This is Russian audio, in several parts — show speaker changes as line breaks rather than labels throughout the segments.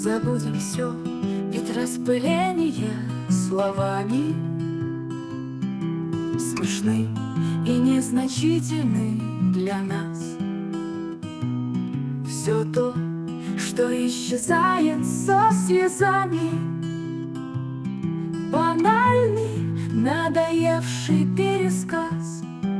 Забудем все, ведь распыление словами смешны и незначительны для нас. Все то, что исчезает со слезами, банальный, надоевший пересказ.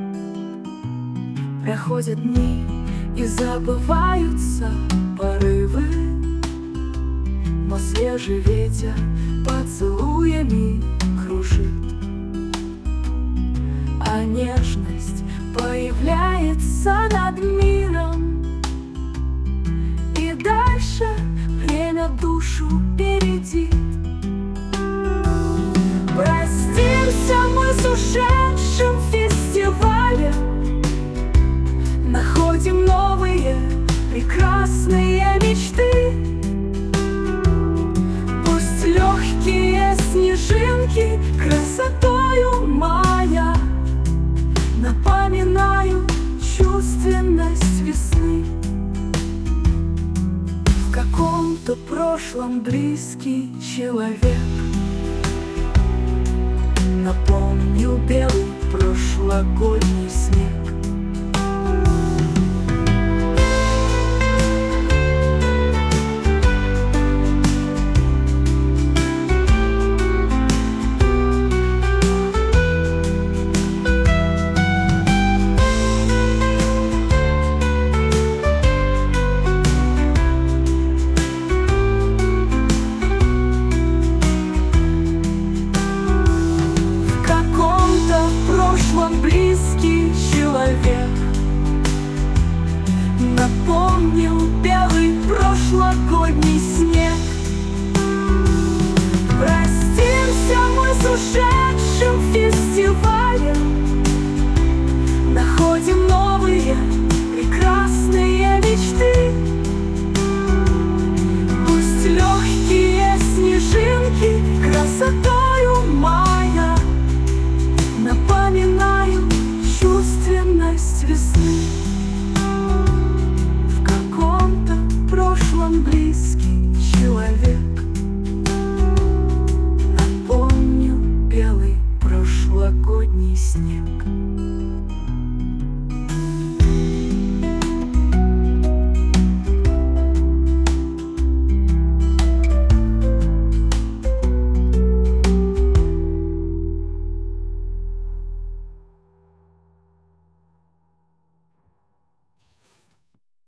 Проходят дни и забываются порывы, но свежий ветер поцелуями кружит, а нежность появляется над миром. И дальше время душу бередит. Простимся мы с ушедшим фестивалем, находим новые прекрасные мечты. Пусть легкие снежинки красотою мая напоминают чувственность весны. В каком-то прошлом близкий человек напомнил белый прошлогодний снег. Близкий человек напомнил белый прошлогодний снег. Простимся мы с ушедшим фестивалем, находим новые прекрасные мечты. Пусть легкие снежинки красотою мая напоминают чувственность весны.